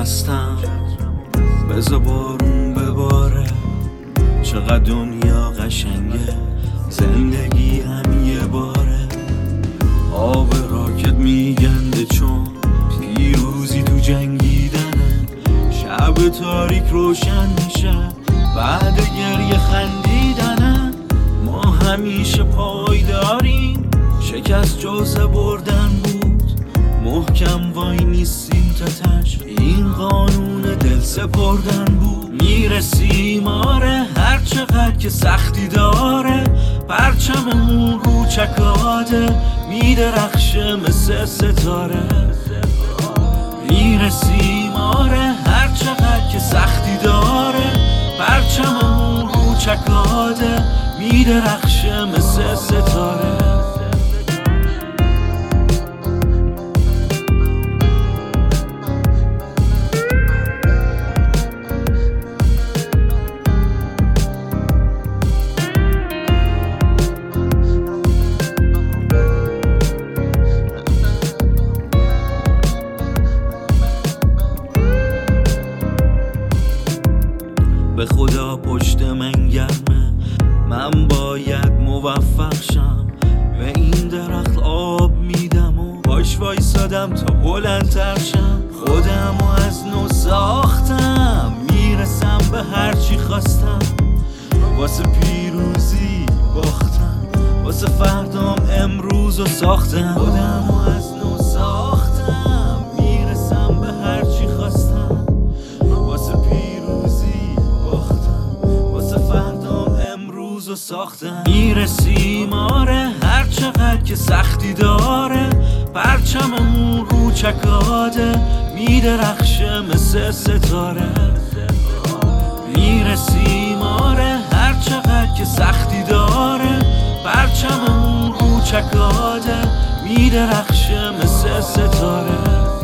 بستم بذار بارون بباره. چقدر دنیا قشنگه، زندگی هم یه باره. آب راکت میگنده چون پیروزی تو جنگیدنه. شب تاریک روشن میشه بعد گریه خندیدنه. ما همیشه پایداریم، شکست جزء بردن بود. محکم وای نیستیم تا تش، این قانون دل سپردن بود. میرسیم آره هر چقدر که سختی داره. پرچممون رو چکاده میدرخشه مثل ستاره. میرسیم آره هر چقدر که سختی داره. پرچممون رو چکاده میدرخشه مثل ستاره. به خدا پشت من گرمه، من باید موفق شم. به این درخت آب میدم و باش وایسادم تا بلندتر شم. خودمو از نو ساختم، میرسم به هرچی خواستم. واسه پیروزی باختم، واسه فردام امروز رو ساختم. خودمو از نو ساختم، میرسم به هرچی خواستم. واسه پیروزی باختم، واسه فردام امروز رو ساختم. میرسیم آره هر چقدر که سختی داره. پرچممون رو چکاده میدرخشه مثل ستاره. میرسیم آره هر چقدر که سختی داره. پرچممون رو چکاده میدرخشه مثل ستاره.